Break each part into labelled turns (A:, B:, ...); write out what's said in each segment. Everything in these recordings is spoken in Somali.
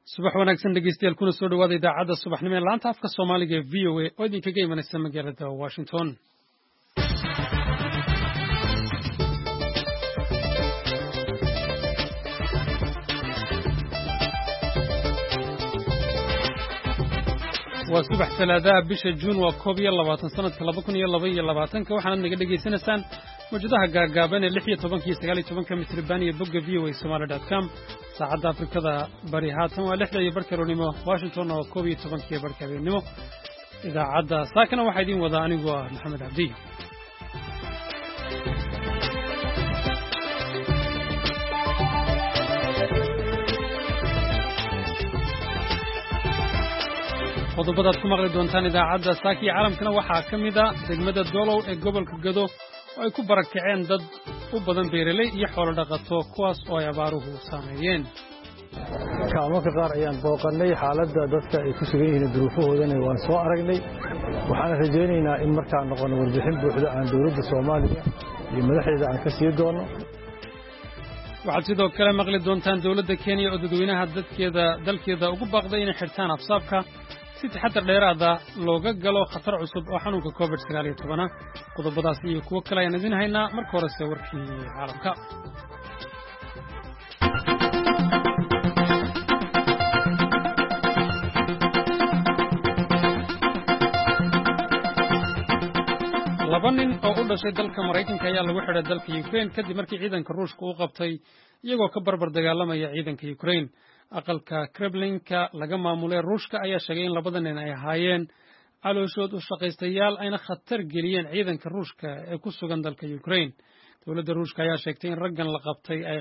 A: subax wanaagsan dhegeystayaal kuna soo dhawaada idaacadda subaxnimo ee laanta afka Soomaaliga ee VOA oo idinkaga imanaysa magaalada Washington. waa subax talaada bisha June waa 12 sanadka 2022 waxaana naga dhageysanaysaan mawjadaha gaagaaban ee 16 iyo 19 mitir baan iyo bogga voasomali.com saacadda Afrikada bari haatan waa 6 iyo barkaroonimo Washington oo 12 iyo barkaroonimo idaacadda saakana waxa idin wada anigu Maxamed Cabdi qodobadaad ku maqli doontaan idaacadda saaki caalamkana waxaa ka mid ah degmada Doolow ee gobolka Gado oo ay ku barakaceen dad u badan beeraley iyo xoolo dhaqato kuwaas oo ay abaaruhu saameeyeen.
B: Kaalmoka qaar ayaan booqannay xaaladda dadka ay ku sugan yihiin duruufahoodana waan soo aragnay waxaan rajaynaynaa in markaan noqono warbixin buuxda aan dawladda Soomaaliya iyo madaxdeeda aan ka sii doono.
A: waxaad sidoo kale maqli doontaan dawladda Kenya oo dadweynaha dalkeeda ugu baaqday inay xirtaan afsaabka si taxaddar dheeraada looga galo khatar cusub oo xanuunka COVID-19 qodobadaas iyo kuwo kale ayaan idin haynaa marka horese warkii caalamka. laba nin oo u dhashay dalka Mareykanka ayaa lagu xidhay dalka Ukraine kadib markii ciidanka Ruushka uu qabtay iyagoo ka barbar dagaalamaya ciidanka Ukraine. aqalka Kremlinka laga maamulay Ruushka ayaa sheegay in labada nin ay ahaayeen calooshood u shaqaystayaal ayna khatar geliyeen ciidanka Ruushka ee ku sugan dalka Ukraine. Dawladda Ruushka ayaa sheegtay in raggan la qabtay ay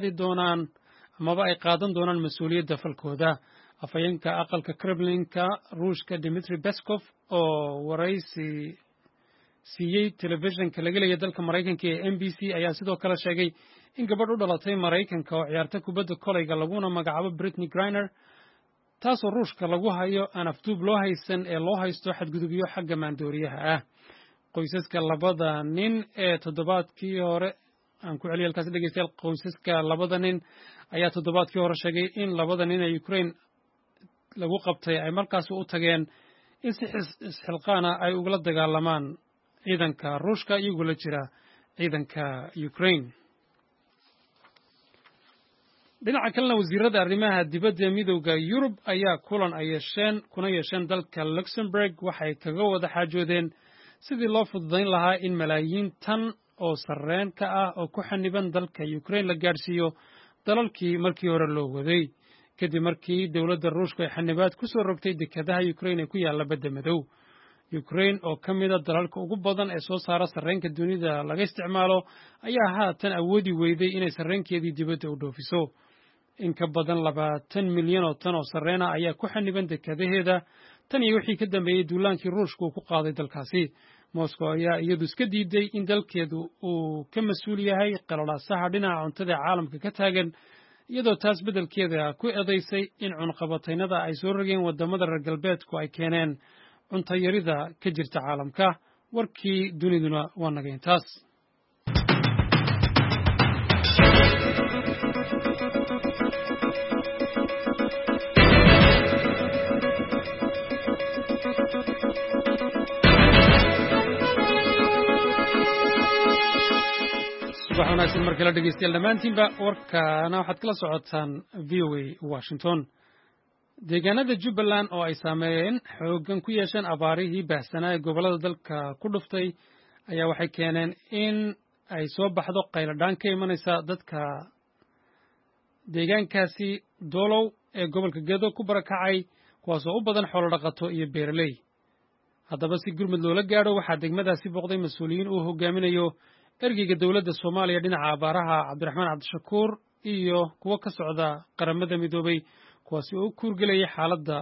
A: qaadan doonaan mas'uuliyadda falkooda. Afhayeenka aqalka Kremlinka Ruushka Dmitry Peskov oo waraysi siiyey telefishinka laga leeyahay dalka Mareykanka ee NBC ayaa sidoo kale sheegay in gabadh u dhalatay Mareykanka oo ciyaarta kubadda kolayga laguna magacaabo Brittany Griner taasoo Ruushka lagu hayo aan afduub loo haysan ee loo haysto xadgudubyo xagga maandooriyaha ah. qoysaska labada nin ee toddobaadkii hore aan ku celiyay halkaas dhegeystayaal qoysaska labada nin ayaa toddobaadkii hore sheegay in labada nin ee Ukraine lagu qabtay ay markaas u tageen in si isxilqaana ay ugala dagaalamaan ciidanka Ruushka iyagoo la jira ciidanka Ukraine. dhinaca kalena wasiirada arrimaha dibadda ee midowga Yurub ayaa kulan ay yeesheen dalka Luxembourg waxay kaga wada xaajoodeen sidii loo fududayn lahaa in malaayiin tan oo sarreen ka ah oo ku xaniban dalka Ukraine la gaarsiiyo dalalkii markii hore loo waday kadib markii dawladda Ruushka ay xanibaad ku soo rogtay dekedaha Ukraine ee ku yaalla badda madow. Ukraine oo ka mid ah dalalka ugu badan ee soo saara sarreenka dunida laga isticmaalo ayaa haatan awoodi weyday inay sarreenkeedii dibadda u dhoofiso. in ka badan 20 milyan oo tan oo sarreena ayaa ku xaniban dekedaheeda tan iyo wixii ka dambeeyay duulaankii Ruushka uu ku qaaday dalkaasi. Moscow ayaa iyadu iska diiday in dalkeedu uu ka mas'uul yahay qalalaasaha dhinaca cuntada caalamka ka taagan iyadoo taas beddelkeeda ku eedaysay in cunqabataynada ay soo rogeen wadamada reer galbeedku ay keeneen cunto yarida ka jirta caalamka. warkii duniduna waa naga intaas. subax wanaagsan markale la dhegeystayaal dhammaantiinba warkaana waxaad kala socotaan VOA Washington. deegaanada Jubbaland oo ay saameeyeen xooggan ku yeesheen abaarihii baahsanaa ee gobollada dalka ku dhuftay ayaa waxay keeneen in ay soo baxdo qayladhaan ka imanaysa dadka deegaankaasi Doolow ee gobolka Gado ku barakacay kuwaasoo u badan xoolo dhaqato iyo beeraley. haddaba si gurmad loola gaadho waxaa degmadaasi booqday mas'uuliyiin uu hogaaminayo ergeyga dawladda Soomaaliya dhinaca abaaraha Cabdiraxmaan Cabdishakuur iyo kuwa ka socda qaramada midoobay kuwaasi oo ku urgelayay xaaladda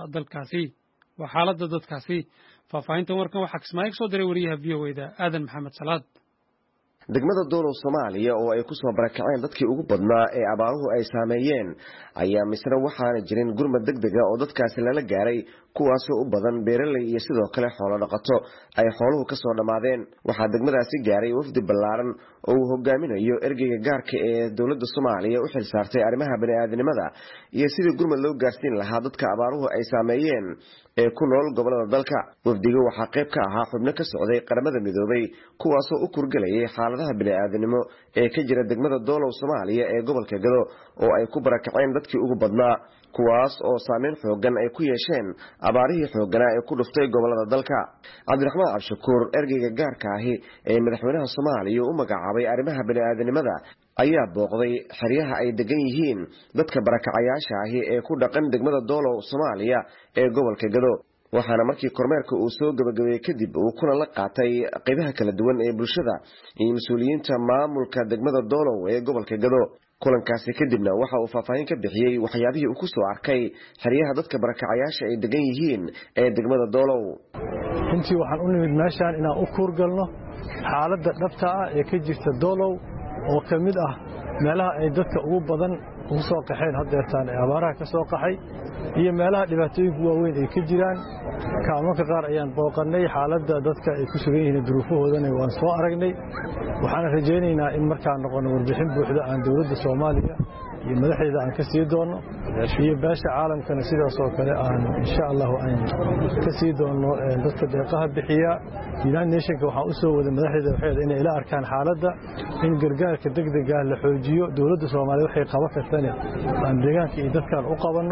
A: dadkaasi. faahfaahintan warkan waxaa Kismaayo soo diray wariyaha VOA-da Aadan Maxamed Salaad.
C: degmada Doolow Soomaaliya oo ay ku soo barakaceen dadkii ugu badnaa ee abaaruhu ay saameeyeen ayaa misna waxaana jirin gurmad degdeg ah oo dadkaasi lala gaaray kuwaas oo u badan beeraley iyo sidoo kale xoolo dhaqato ay xooluhu ka soo dhamaadeen waxa degmadaasi gaaray wafdi ballaaran oo uu hogaaminayo ergeyga gaarka ee dawladda Soomaaliya u xil saartay arrimaha bini'aadanimada iyo sidii gurmad loo gaarsiin lahaa dadka abaaruhu ay saameeyeen ee ku nool gobolada dalka wafdiga waxa qayb ka ahaa xubno ka socday qaramada midoobay kuwaas oo u kurgalayay xaaladaha bini'aadanimo ee ka jira degmada Doolow Soomaaliya ee gobolka Gado oo ay ku barakaceen dadkii ugu badnaa kuwaas oo saameyn xoogan ay ku yeesheen abaarihii xooganaa ee ku dhuftay gobolada dalka Cabdiraxmaan Cabshakuur ergeyga gaarka ahi ee madaxweynaha Soomaaliya u magacaabay arrimaha bini'aadanimada ayaa booqday xeryaha ay degan yihiin dadka barakacayaasha ahi ee ku dhaqan degmada Doolow Soomaaliya ee gobolka Gado waxaana markii kormeerka uu soo gabagabeeyay kadib uu kuna la qaatay qaybaha kala duwan ee bulshada iyo mas'uuliyiinta maamulka degmada Doolow ee gobolka Gado kulankaasi kadibna waxa uu faahfaahin ka bixiyay waxyaabihii uu ku soo arkay xeryaha dadka barakacayaasha ay degan yihiin ee degmada Doolow
B: intii waxaan u nimid meeshaan inaan u kuurgalno xaaladda dhabta ah ee ka jirta Doolow oo ka mid ah meelaha ay dadka ugu badan ugu soo qaxeen haddeertaan ee abaaraha ka soo qaxay iyo meelaha dhibaatooyinka waaweyn ay ka jiraan kaalmoonka qaar ayaan booqannay xaaladda dadka ay ku sugan yihiin duruufahoodana waan soo aragnay waxaan rajaynaynaa in markaan noqono warbixin buuxda aan dawladda Soomaaliya iyo madaxdeeda aan ka sii doono iyo beesha caalamkana sidaas oo kale aan insha Allah aan ka sii doono dadka deeqaha bixiya United Nations waxa uu soo wada madaxdeeda waxay inay ila arkaan xaaladda in gargaarka degdega ah la xoojiyo dawladda Soomaaliya waxay qaban kartaa aan deegaanka iyo dadkan u qabanno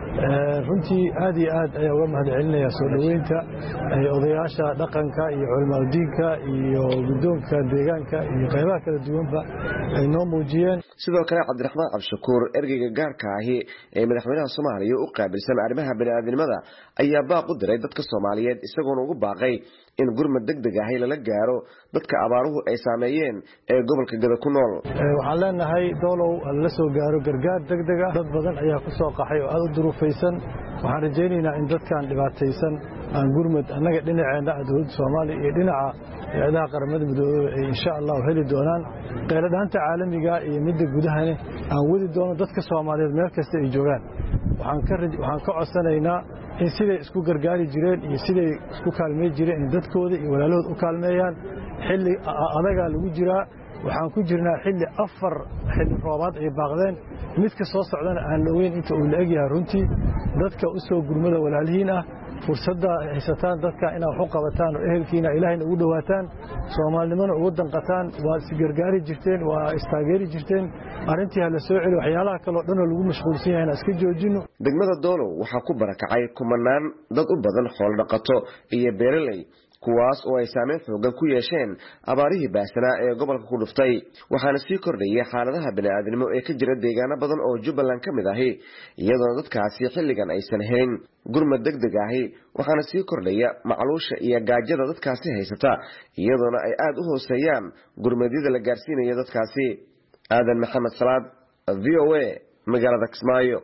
B: runtii aad iyo aad ayaa uga mahadcelinayaa soo dhaweynta odayaasha dhaqanka iyo culimada diinka iyo guddoonka deegaanka iyo qaybaha kala duwanba ay noo muujiyeen
C: sidoo kale Cabdiraxmaan Cabshakuur ergeyga gaarka ahi ee madaxweynaha Soomaaliya u qaabilsan arrimaha bini'aadanimada ayaa baaq u diray dadka Soomaaliyeed isagoo ugu baaqay in gurmad degdeg ah lala gaaro dadka abaaruhu ay saameeyeen ee gobolka Gado ku nool
B: waxaan leenahay Doolow la soo gaaro gargaar degdeg ah dad badan ayaa ku soo qaxay oo aad u duruufaysan waxaan rajaynaynaa in dadkan dhibaataysan aan gurmad annaga dhinaceena dawladda Soomaaliya iyo dhinaca hay'adaha qaramada midoobay ay insha Allah heli doonaan qeyladaanta caalamiga iyo midda gudahana aan wadi doono dadka Soomaaliyeed meel kasta ay joogaan waxaan ka codsanaynaa in siday isku gargaari jireen iyo siday isku kaalmeey jireen in dadkooda iyo walaalahooda u kaalmeeyaan xilli adaga lagu jiraa waxaan ku jirnaa xilli 4 xilli roobaad ay baaqdeen mid ka soo socdana aan la weyn inta uu la egyahay runtii dadka u soo gurmada walaalihiin ah fursadda haysataan dadka inay wax u qabataan oo ehelkiina Ilaahayna ugu dhawaataan Soomaalinimada ugu danqataan waa si gargaari jirteen waa istaageeri jirteen arintii la soo celi waxyaalaha kale oo dhan lagu mashquulsan yahay iska joojino
C: degmada Doolow waxa ku barakacay kumanaan dad u badan xoolo dhaqato iyo beeraley kuwaas oo ay saameyn xoogan ku yeesheen abaarihii baasana ee gobolka ku dhuftay waxaana sii kordhayay xaaladaha bini'aadanimo ee ka jira deegaano badan oo Jubbaland ka mid ah iyadoo dadkaasi xilligan aysan helin gurmad degdeg ah waxaana sii kordhaya macluusha iyo gaajada dadkaasi haysata iyadoona ay aad u hooseeyaan gurmadyada la gaarsiinayo dadkaasi aadan maxamed salaad VOA magaalada Kismaayo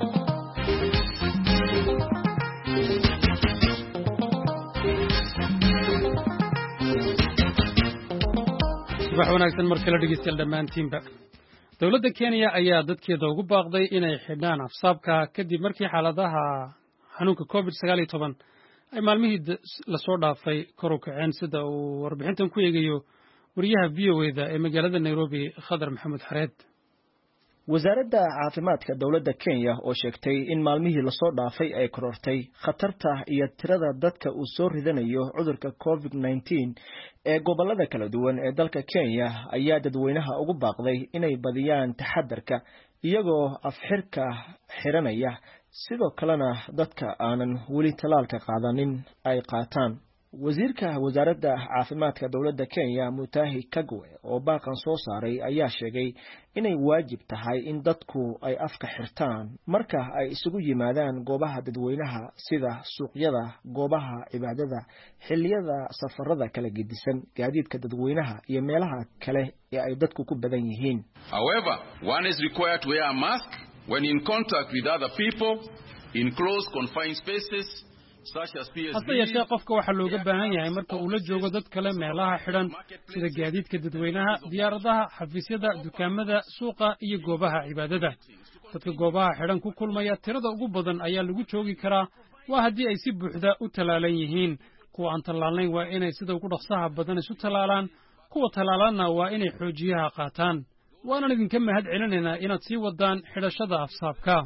A: wax wanaagsan marka la dhigeysto dhamaantiinba dawladda Kenya ayaa dadkeeda ugu baaqday inay xidhaan afsaabka kadib markii xaaladaha xanuunka COVID-19 ay maalmihii la soo dhaafay kor u kaceen sida uu warbixintan ku eegayo wariyaha VOA-da ee magaalada Nairobi Khadar Maxamed Xareed
D: wasaaradda caafimaadka dawladda Kenya oo sheegtay in maalmihii la soo dhaafay ay korortay khatarta iyo tirada dadka uu soo ridanayo cudurka COVID-19 ee gobolada kala duwan ee dalka Kenya ayaa dadweynaha ugu baaqday inay badiyaan taxadarka iyagoo afxirka xiranaya sidoo kalena dadka aanan weli talaalka qaadanin ay qaataan wasiirka wasaaradda caafimaadka dawladda Kenya Mutahi Kagwe oo baaqan soo saaray ayaa sheegay inay waajib tahay in dadku ay afka xirtaan marka ay isugu yimaadaan goobaha dadweynaha sida suuqyada goobaha cibaadada xilliyada safarada kala gedisan gaadiidka dadweynaha iyo meelaha kale ee ay dadku ku badan yihiin
E: However, one is required to wear a mask when in contact with other people in close confined spaces
A: hase yeeshee qofka waxaa looga baahan yahay marka uu la joogo dad kale meelaha xidhan sida gaadiidka dadweynaha diyaaradaha xafiisyada dukaamada suuqa iyo goobaha cibaadada dadka goobaha xidhan ku kulmaya tirada ugu badan ayaa lagu joogi karaa waa haddii ay si buuxda u tallaalan yihiin kuwa aan tallaalnayn waa inay sida ugu dhaqsaha badan isu tallaalaan kuwa tallaalanna waa inay xoojiyaha qaataan waanan idinka mahad celinaynaa inaad sii wadaan xidhashada afsaabka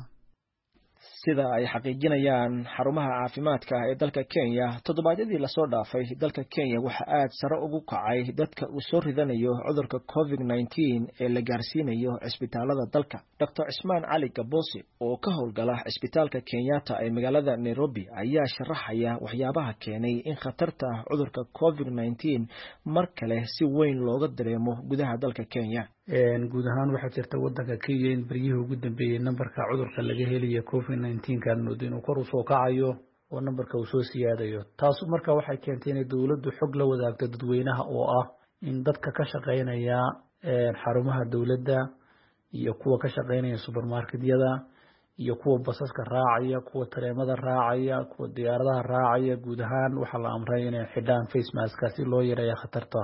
D: sida ay xaqiijinayaan xarumaha caafimaadka ee dalka Kenya toddobaadyadii la soo dhaafay dalka Kenya waxa aad sare ugu kacay dadka uu soo ridanayo cudurka COVID-19 ee la gaarsiinayo cisbitaalada dalka Dr. Ismaan Cali Gabosi oo ka howlgala cisbitaalka Kenyatta ee magaalada Nairobi ayaa sharaxaya waxyaabaha keenay in khatarta cudurka COVID-19 mar kale si weyn looga dareemo gudaha dalka Kenya
F: guud ahaan waxaa jirta wadanka Kenya in baryihii ugu dambeeyay nambarka cudurka laga helayo COVID-19 kan inuu kor u soo kacayo oo nambarka uu soo siyaadayo taas marka waxay keentay in dawladdu xog la wadaagto dadweynaha oo ah in dadka ka shaqeynaya xarumaha dawladda iyo kuwa ka shaqeynaya supermarketyada iyo kuwa basaska raacaya kuwa tareemada raacaya kuwa diyaaradaha raacaya guud ahaan waxaa la amray inay xidhaan face mask si loo yareeyo khatarta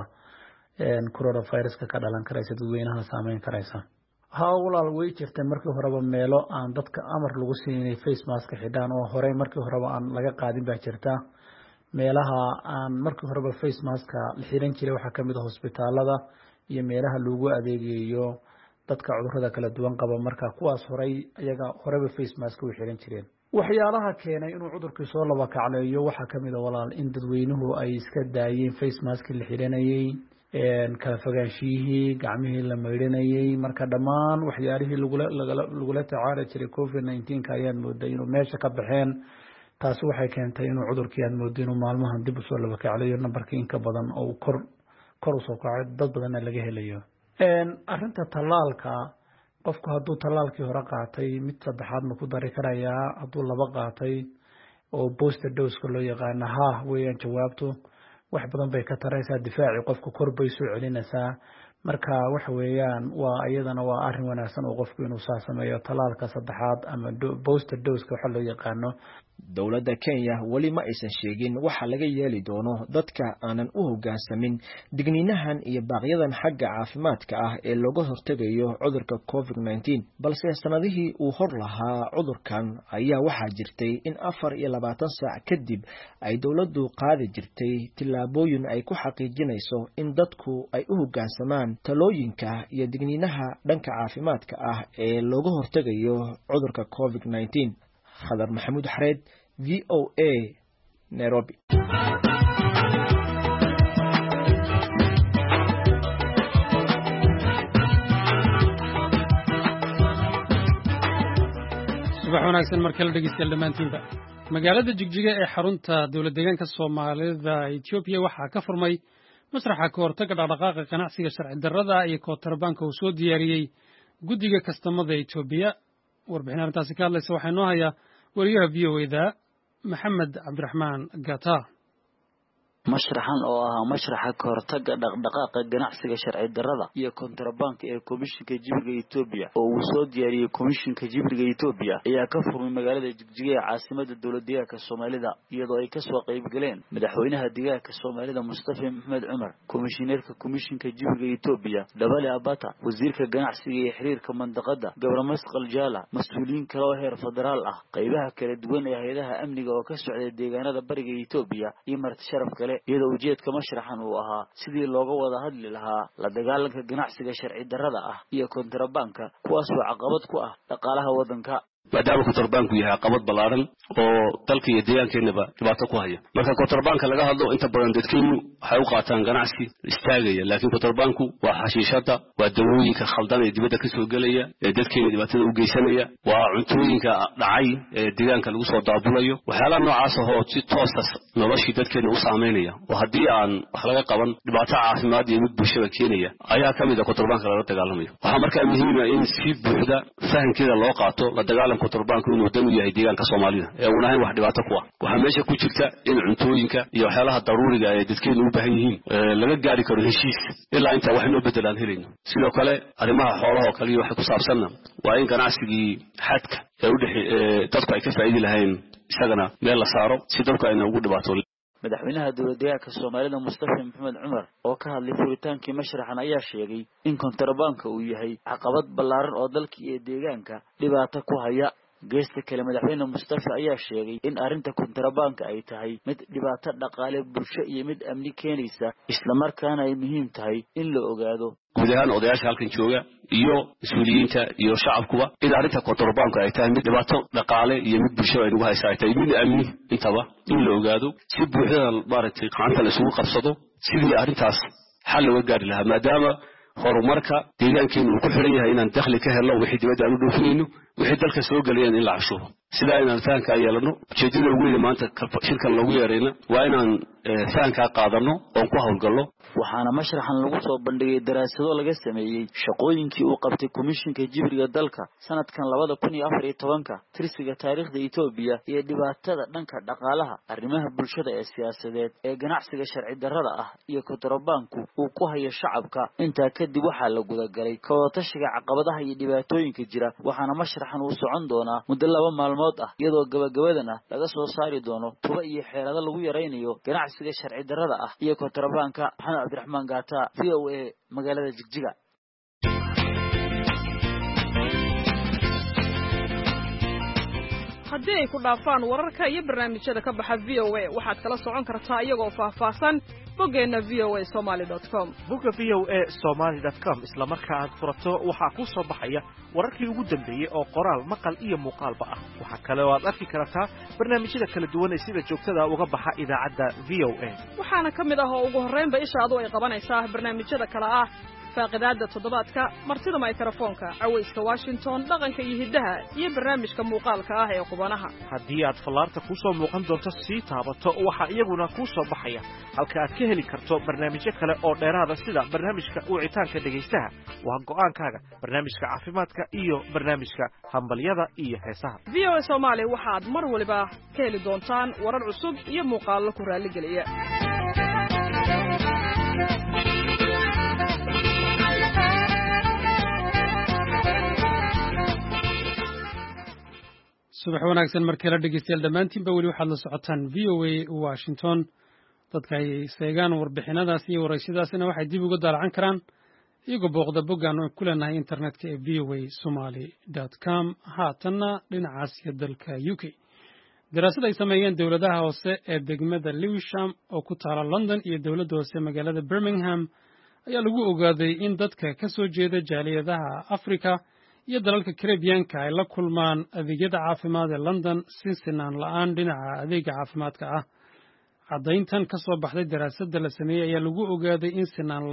F: coronavirus ka dhalan karaysa dadweynaha saameyn karaysa walaal way jirtay markii horeba meelo aan dadka amar lagu siinay face mask xidhaan oo hore markii horeba aan laga qaadin baa jirta meelaha aan markii horeba face mask la xiran jiray waxa kamid ah hospitaalada iyo meelaha lagu adeegayo dadka cudurrada kala duwan qaba marka kuwaas iyaga horeba face mask u xiran jireen waxyaalaha keenay inuu cudurkii soo laba kacleeyo waxa kamid ah walaal in dadweynuhu ay iska daayeen face mask la xiranayay kala fogaanshihii gacmihii la maydhanayay marka dhammaan waxyaalihii lagula tacaali jiray COVID-19 ayaan mooday inuu meesha ka baxeen taasi waxay keentay inuu cudurkii aad mooday inuu maalmahan dib usoo laba kaclayo nambarkii inka badan oo kor usoo kacay dad badanna laga helayo arrinta tallaalka qofku hadduu tallaalkii hore qaatay mid saddexaad ma ku dari karayaa hadduu laba qaatay oo booster dose-ka loo yaqaana weeyaan jawaabtu wax badan bay ka taraysaa difaaci qofku kor bay soo celinaysaa marka waxa weeyaan iyadana waa arrin wanaagsan oo qofku inuu sameeyo talaalka saddexaad ama booster dose waxa loo yaqaano
D: dawladda Kenya wali ma aysan sheegin waxa laga yeeli doono dadka aanan u hoggaansamin digniinahan iyo baaqyadan xagga caafimaadka ah ee looga hortagayo cudurka COVID-19 balse sanadihii uu hor lahaa cudurkan ayaa waxaa jirtay in 24 saac kadib ay dawladdu qaadi jirtay tillaabooyin ay ku xaqiijinayso in dadku ay u hoggaansamaan talooyinka iyo digniinaha dhanka caafimaadka ah ee looga hortagayo cudurka COVID-19 خضر محمود حريد VOA نيروبي
A: subax wanaagsan markale dhegeystayaal dhammaantiinba magaalada jigjiga ee xarunta dowlad deegaanka Soomaalida Itoobiya waxaa ka furmay masraxa ka hortagga dhaqdhaqaaqa ganacsiga sharci darrada iyo kootarbaanka uu soo diyaariyey guddiga kastamada Itoobiya warbixin arrintaasi ka hadlaysa waxaa inoo haya wariyaha VOA-da Maxamed Cabdiraxmaan Gata
G: mashraxan oo ahaa mashraxa ka hortagga dhaqdhaqaaqa ganacsiga sharci darrada iyo kontrabanka ee komishinka jibriga Itoobiya oo uu soo diyaariyay komishinka jibriga Itoobiya ayaa ka furmay magaalada Jigjiga ee caasimadda dowladda deegaanka Soomaalida iyadoo ay ka soo qayb galeen madaxweynaha deegaanka Soomaalida Mustafa Maxamed Cumar komishineerka komishinka jibriga Itoobiya Dabale Abata wasiirka ganacsiga iyo xiriirka mandaqada Gabramas Qaljala mas'uuliyiin kale oo heer federaal ah qaybaha kala duwan ee hay'adaha amniga oo ka socday deegaanada bariga Itoobiya iyo marti sharaf kale iyadoo ujeedka mashraxan uu ahaa sidii looga wada hadli lahaa la dagaalanka ganacsiga sharci darrada ah iyo kontrabanka kuwaas oo caqabad ku ah dhaqaalaha wadanka
H: maadaama kontrabanku yahay caqabad ballaaran oo dalka iyo deegaankeenaba dhibaato ku haya marka kontrabanka laga hadlo inta badan dadkeenu waxay u qaataan ganacsi istaagaya laakiin kontrabanku waa xashiishada waa dawooyinka khaldan ee dibadda ka soo gelaya ee dadkeena dhibaatada u geysanaya waa cuntooyinka dhacay ee deegaanka lagu soo daabulayo waxyaalaha noocaas ah oo si toos ah noloshii dadkeena u saameynaya oo haddii aan wax laga qaban dhibaato caafimaad iyo mid bulshada keenaya ayaa ka mid ah kontrabanka lala dagaalamayo waxaa markaa muhiim ah in si buuxda fahamkeeda loo qaato la dagaalanka badan kontrabanku inuu dan u yahay deegaanka Soomaalida ee uu ahayn wax dhibaato ku ah waxa meesha ku jirta in cuntooyinka iyo waxyaalaha daruuriga ah ee dadkeenu u baahan yihiin laga gaari karo heshiis ilaa inta wax loo bedelaan helayno sidoo kale arrimaha xoolaha kale iyo waxa ku saabsanna waa in ganacsigii xadka ee u dhaxay dadku ay ka faa'iidi lahayn isagana meel la saaro si dadku ay ugu dhibaato
G: madaxweynaha dowladda Soomaalida Mustafa Maxamed Umar oo ka hadlay furitaankii mashraxan ayaa sheegay in kontrabanka uu yahay caqabad ballaaran oo dalka iyo deegaanka dhibaato ku haya geesta kale madaxweyne Mustafa ayaa sheegay in arinta kontrabanka ay tahay mid dhibaato dhaqaale bulsho iyo mid amni keenaysa isla markaana ay muhiim tahay in la ogaado
H: guud ahaan odayaasha halkan jooga iyo mas'uuliyiinta iyo shacabkuba in arinta kontrabanka ay tahay mid dhibaato dhaqaale iyo mid bulsho ay ugu haysaatay mid amni intaba in la ogaado si buuxda maaragtay qaanta la isugu qabsado sidii arintaas xal loo gaari lahaa maadaama horumarka deegaankeenu uu ku xiran yahay inaan dakhli ka helno wixii dibadda aanu dhoofinayno wixii dalka soo galayaan in la cashuuro sida inaan fahanka yeelano ujeedada ugu weyn maanta shirkan loogu yeerayna waa inaan fahanka qaadano oo ku hawlgalno
G: waxaana mashraxan lagu soo bandhigay daraasado laga sameeyay shaqooyinkii uu qabtay komishinka jibriga dalka sanadkan 2014 tirsiga taariikhda Itoobiya iyo dhibaatada dhanka dhaqaalaha arrimaha bulshada ee siyaasadeed ee ganacsiga sharci darrada ah iyo kontrabanku uu ku hayo shacabka inta kadib waxa la gudagalay kootashiga caqabadaha iyo dhibaatooyinka jira waxaana mashraxan uu socon doonaa muddo 2 maalmood ah iyadoo gabagabadana laga soo saari doono tuba iyo xeelado lagu yareynayo ganacsiga sharci darrada ah iyo kontrabanka Abdurrahman Gata VOA magaalada Jigjiga
I: haddii ay ku dhaafaan wararka iyo barnaamijyada ka baxa VOA waxaad kala socon kartaa iyagoo faahfaahsan boggeena voasomali.com
J: bogga voasomali.com isla marka aad furato waxaa ku soo baxaya wararkii ugu dambeeyay oo qoraal maqal iyo muuqaalba ah waxa kale oo aad arki kartaa barnaamijyada kala duwan ee sida joogtada uga baxa idaacadda VOA
I: waxaana ka mid ah oo ugu horreynba ishaadu ay qabanaysaa barnaamijyada kala ah faaqidaada toddobaadka martida mikrofoonka cawayska Washington dhaqanka iyo hidaha iyo barnaamijka muuqaalka ah ee qubanaha
J: haddii aad falaarta ku soo muuqan doonto si taabato waxa iyaguna ku soo baxaya halka aad ka heli karto barnaamijyo kale oo dheeraada sida barnaamijka wicitaanka dhageystaha waa go'aankaaga barnaamijka caafimaadka iyo barnaamijka hambalyada iyo heesaha
I: VOA Somali waxaad mar waliba ka heli doontaan warar cusub iyo muuqaallo ku raali geliya
A: subax wanaagsan markii la dhageystayaal dhammaantiinba weli waxaad la socotaan VOA Washington dadka ay seegaan warbixinadaas iyo waraysidaasina waxay dib uga daalacan karaan iyagoo booqda boggaan oo ku leenahay internetka ee voasomali.com haatanna dhinacaas iyo dalka UK daraasad ay sameeyeen dowladaha hoose ee degmada Lewisham oo ku taala London iyo dowladda hoose magaalada Birmingham ayaa lagu ogaaday in dadka ka soo jeeda jaaliyadaha Afrika iyo dalalka Caribbean-ka ay la kulmaan adeegyada caafimaad ee London si sinaan la'aan dhinaca adeega caafimaadka ah caddayntan ka soo baxday daraasadda la sameeyey ayaa lagu ogaaday in sinaan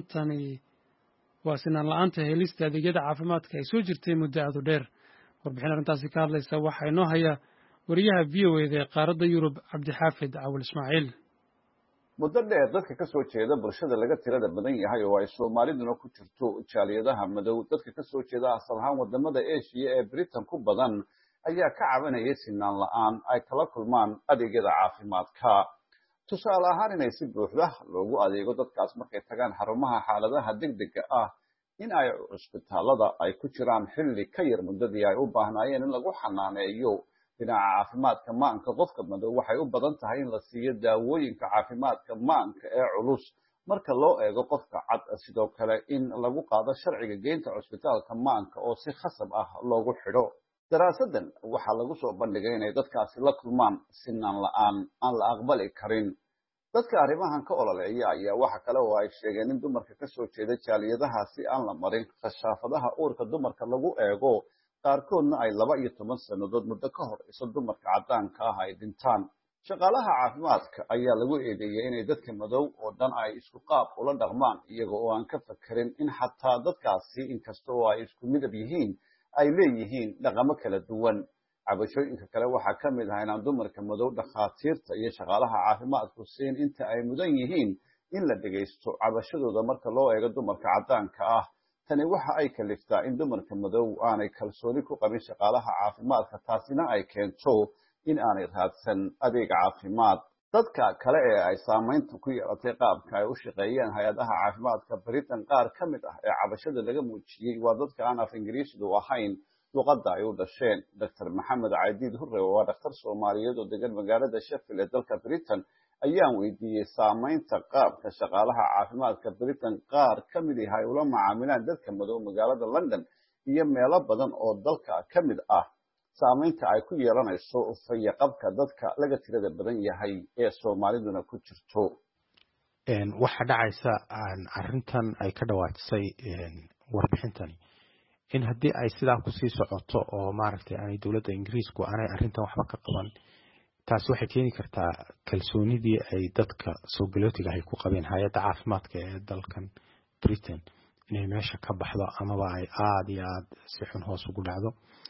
A: la'aanta helista adeegyada caafimaadka ay soo jirtay muddo aad u dheer warbixin arrintaasi ka hadlaysa waxaa inoo haya wariyaha VOA-da ee qaaradda Yurub Cabdixaafid Cawil Ismaaciil
K: muddo dheer dadka ka soo jeeda bulshada laga tirada badan yahay oo ay Soomaaliduna ku jirto jaaliyadaha madow dadka ka soo jeeda asal ahaan wadamada Asia ee Britain ku badan ayaa ka cabanaya sinaan la'aan ay kala kulmaan adeegyada caafimaadka tusaale ahaan inay si buuxda loogu adeego dadkaas markay tagaan xarumaha xaaladaha degdega ah in ay cusbitaalada ay ku jiraan xilli ka yar muddadii ay u baahnaayeen in lagu xanaaneeyo dhinaca caafimaadka maanka qofka madow waxay u badan tahay in la siiyo daawooyinka caafimaadka maanka ee culus marka loo eego qofka cad sidoo kale in lagu qaado sharciga geynta cusbitaalka maanka oo si khasab ah loogu xidho daraasadan waxaa lagu soo bandhigay inay dadkaasi la kulmaan sinaan la'aan aan la aqbali karin dadka arrimahan ka ololeeya ayaa waxa kale oo ay sheegeen in dumarka ka soo jeeda jaaliyadahaasi aan la marin khashaafadaha uurka dumarka lagu eego qaarkoodna ay 12 sannadood muddo ka hor isa dumarka caddaanka ah ay dhintaan shaqaalaha caafimaadka ayaa lagu eedeeyay inay dadka madow oo dhan ay isku qaab ula dhaqmaan iyaga oo aan ka fakerin in xataa dadkaasi inkasta oo ay isku midab yihiin ay leeyihiin dhaqamo kala duwan cabashooyinka kale waxaa ka mid ah inaan dumarka madow dhakhaatiirta iyo shaqaalaha caafimaadku siin inta ay mudan yihiin in la dhegaysto cabashadooda marka loo eego dumarka caddaanka ah tani waxa ay kaliftaa in dumarka madow aanay kalsooni ku qabin shaqaalaha caafimaadka taasina ay keento in aanay raadsan adeeg caafimaad dadka kale ee ay saamaynta ku yeelatay qaabka ay u shaqeeyeen hay-adaha caafimaadka Britain qaar ka mid ah ee cabashada laga muujiyey waa dadka aan af Ingiriisidu ahayn luqadda ay u dhasheen Dr. Maxamed Cadiid Hurre waa dhakhtar Soomaaliyeed oo degan magaalada Sheffield ee dalka Britain ayaan weydiiyey saamaynta qaabka shaqaalaha caafimaadka Britain qaar ka mid ah ay ula macaamilaan dadka madow magaalada London iyo meelo badan oo dalka ka mid ah saamaynta ay ku yeelanayso fayaqabka dadka laga tirada badan yahay ee Soomaaliduna ku jirto
L: waxa dhacaysa arrintan ay ka dhawaajisay warbixintani in haddii ay sidaa ku sii socoto oo maaragtay aanay dowladda Ingiriisku aanay arrintan waxba ka qaban taasi waxay keeni kartaa kalsoonidii ay dadka soo galootiga ay ku qabeen hay'adda caafimaadka ee dalkan Britain inay meesha ka baxdo amaba ay aad iyo aad si xun hoos ugu dhacdo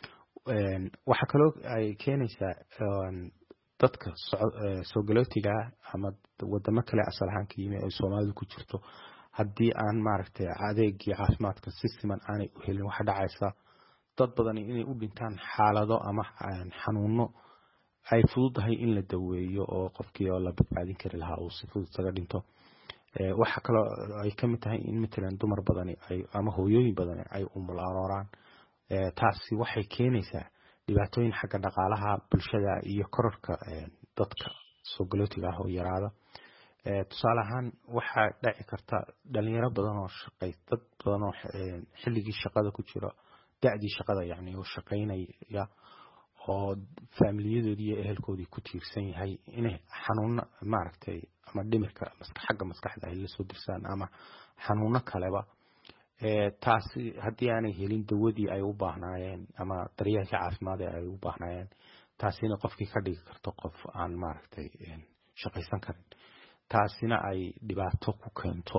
L: waxa kaloo ay keenaysaa dadka soo galootiga ama wadamo kale asal ahaan ka yimid oo Soomaalidu ku jirto haddii aan maaragtay adeegii caafimaadka si siman aanay u helin waxa dhacaysa dad badan inay u dhintaan xaalado ama xanuuno ay fududahay in la daweeyo oo qofkii oo la badbaadin kari lahaa uu si fudud uga dhinto waxa kale ay ka mid tahay in matalan dumar badan ay ama hooyooyin badan ay umul arooraan taasi waxay keenaysaa dhibaatooyin xagga dhaqaalaha bulshada iyo kororka dadka soo galootiga ah oo yaraada tusaale ahaan waxaa dhici karta dhalinyaro badan oo dad badan oo xilligii shaqada ku jira da'dii shaqada yacni oo shaqaynaya oo familiyadoodii iyo ehelkoodii ku tiirsan yahay inay xanuuno maaragtay ama dhimirka xagga maskaxda ay la soo dirsaan ama xanuuno kaleba taasi haddii aanay helin dawadii ay u baahnaayeen ama daryeelka caafimaad ee ay u baahnaayeen taasina qofkii ka dhigi karto qof aan maaragtay shaqaysan karin taasina ay dhibaato ku keento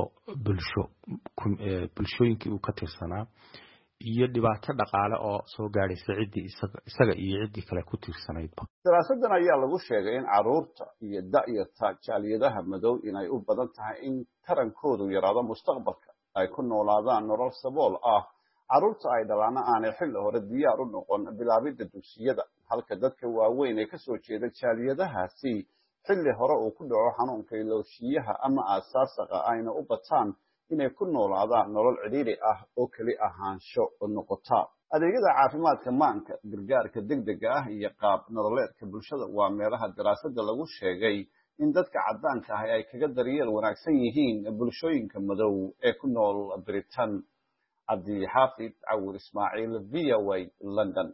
L: bulshooyinkii uu ka tirsanaa iyo dhibaato dhaqaale oo soo gaadhaysa ciddii isaga iyo ciddii kale ku tiirsanaydba
K: daraasadan ayaa lagu sheegay in carruurta iyo da'yarta jaaliyadaha madow inay u badan tahay in tarankoodu yaraado mustaqbalka ay ku noolaadaan nolol sabool ah carruurta ay dhalaana aanay xilli hore diyaar u noqon bilaabidda dugsiyada halka dadka waaweyn ee ka soo jeeda jaaliyadahaasi xilli hore uu ku dhaco xanuunka ilowshiyaha ama aasaasaqa ayna u bataan inay ku noolaadaan nolol cidhiidhi ah oo keli ahaansho noqota adeegyada caafimaadka maanka gargaarka degdega ah iyo qaab nololeedka bulshada waa meelaha daraasadda lagu sheegay in dadka caddaanka ah ay kaga daryeel wanaagsan yihiin bulshooyinka madow ee ku nool Britain cabdi xaafid cawir ismaaciil VOA London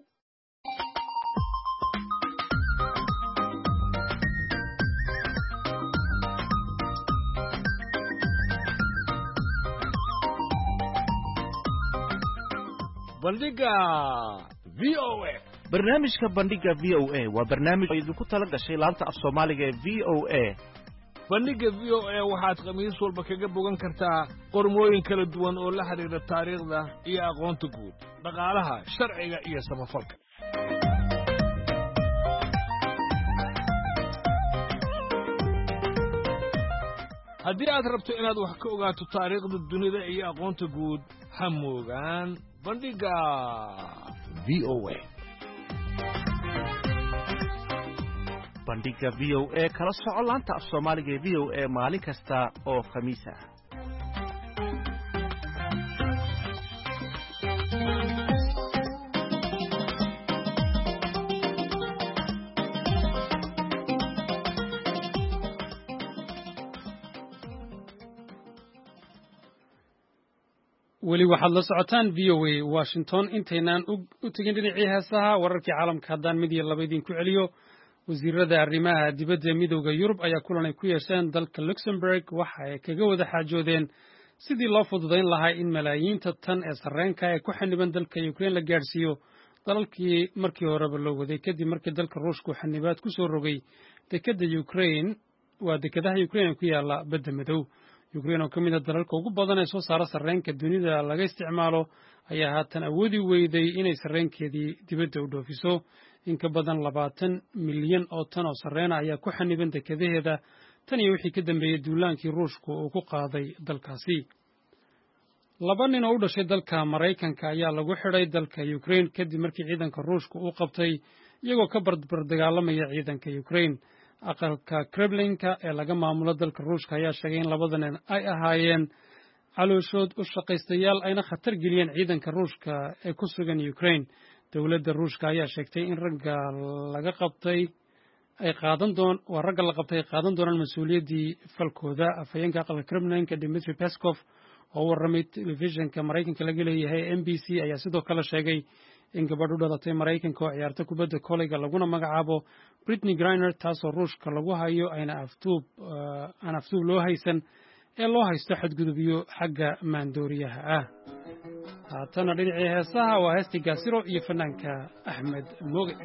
J: bandhiga VOA barnaamijka bandhiga VOA waa barnaamij idinku tala gashay laanta af Soomaaliga ee VOA
M: bandhiga VOA waxaad khamiis walba kaga bogan kartaa qormooyin kala duwan oo la xiriira taariikhda iyo aqoonta guud dhaqaalaha sharciga iyo samafalka haddii aad rabto inaad wax ka ogaato taariikhda dunida iyo aqoonta guud ha moogaan bandhiga VOA
J: bandhiga VOA kala soco laanta af Soomaaliga ee VOA maalin kasta oo khamiis ah
A: weli waxaad la socotaan VOA Washington intaynaan u tegin dhinacii heesaha wararkii caalamka haddaan mid iyo laba idinku celiyo wasiirada arrimaha dibadda midowda Yurub ayaa kulan ay ku yeesheen dalka Luxembourg waxa ay kaga wada xaajoodeen sidii loo fududayn lahaa in malaayiinta tan ee sarreenka ee ku xaniban dalka Ukraine la gaarsiiyo dalalkii markii horeba loo waday kadib markii dalka Ruushku xanibaad ku soo rogay dekedda Ukraine waa dekedaha Ukraine ku yaala badda madow Ukraine oo ka mid ah dalalka ugu badan ee soo saara sarreenka dunida laga isticmaalo ayaa haatan awoodi weyday inay sarreenkeedii dibadda u dhoofiso in ka badan 20 milyan oo tan oo sarreena ayaa ku xaniban dekedaheeda tan iyo wixii ka dambeeyay duulaankii Ruushku uu ku qaaday dalkaasi laba nin oo u dhashay dalka Maraykanka ayaa lagu xidhay dalka Ukraine kadib markii ciidanka Ruushka uu qabtay iyagoo ka barbar dagaalamaya ciidanka Ukraine. Aqalka Kremlinka ee laga maamulo dalka Ruushka ayaa sheegay in labada nin ay ahaayeen calooshood u shaqaystayaal ayna khatar geliyeen ciidanka Ruushka ee ku sugan Ukraine. Dowladda Ruushka ayaa sheegtay in ragga la qabtay ay qaadan doonaan mas'uuliyaddii falkooda. Afhayeenka aqalka Kremlinka Dmitry Peskov oo warramay telefishinka Maraykanka laga leeyahay NBC ayaa sidoo kale sheegay in gabadh u dhalatay Maraykanka oo ciyaarta kubadda kolayga laguna magacaabo Brittany Griner taasoo Ruushka lagu hayo aan afduub loo haysan ee loo haysto xadgudubyo xagga maandooriyaha ah. haatana dhinacii heesaha waa heestii gaasiro iyo fanaanka Axmed Mooge.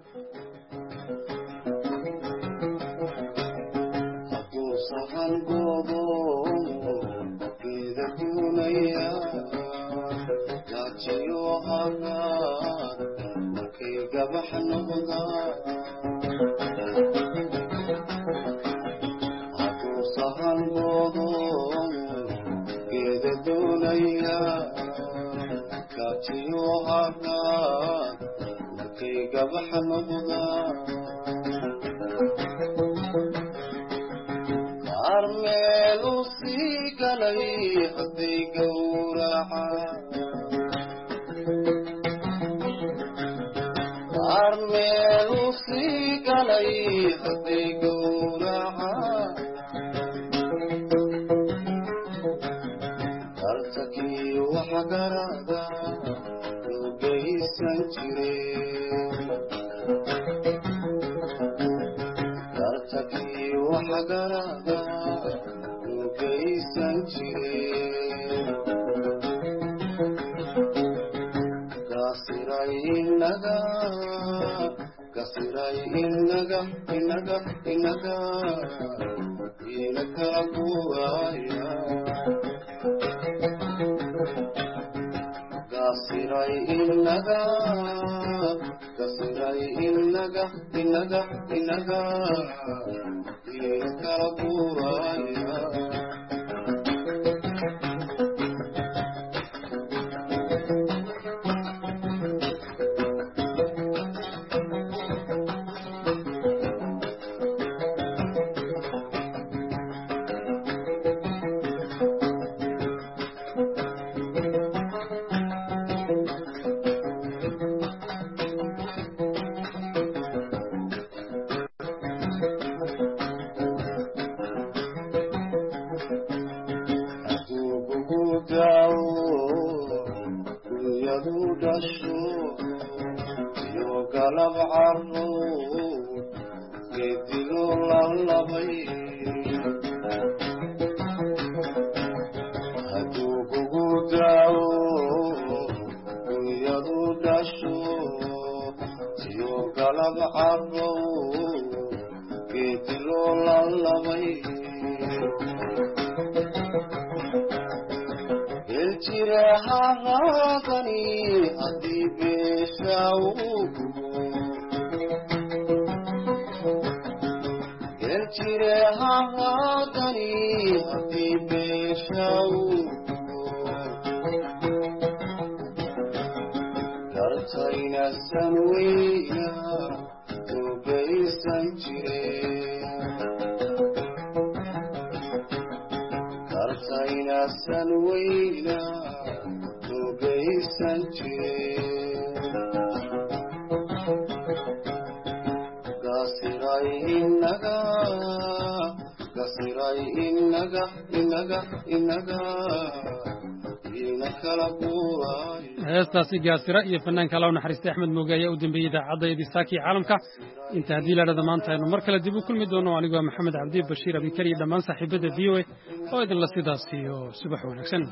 A: heestaasi gaasira iyo fanaanka Allah naxariistay Axmed Mooge ayaa u dambeeyay idaacadda Saaki caalamka inta hadii la dhada maanta aynu mar kale dib u kulmi doono anigu Maxamed Cabdi Bashiir Abikar iyo dhammaan saaxiibada VOA oo idin la sidaas iyo subax wanaagsan.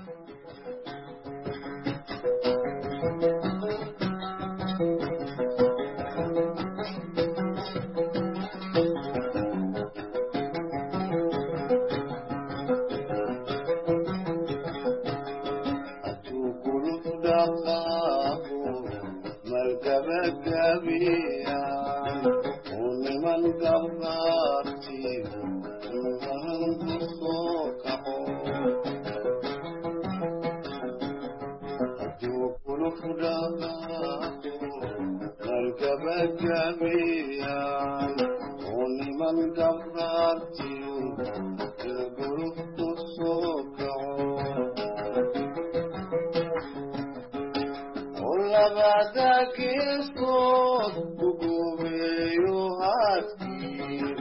N: بعدك الصوت بقومي وهاتكي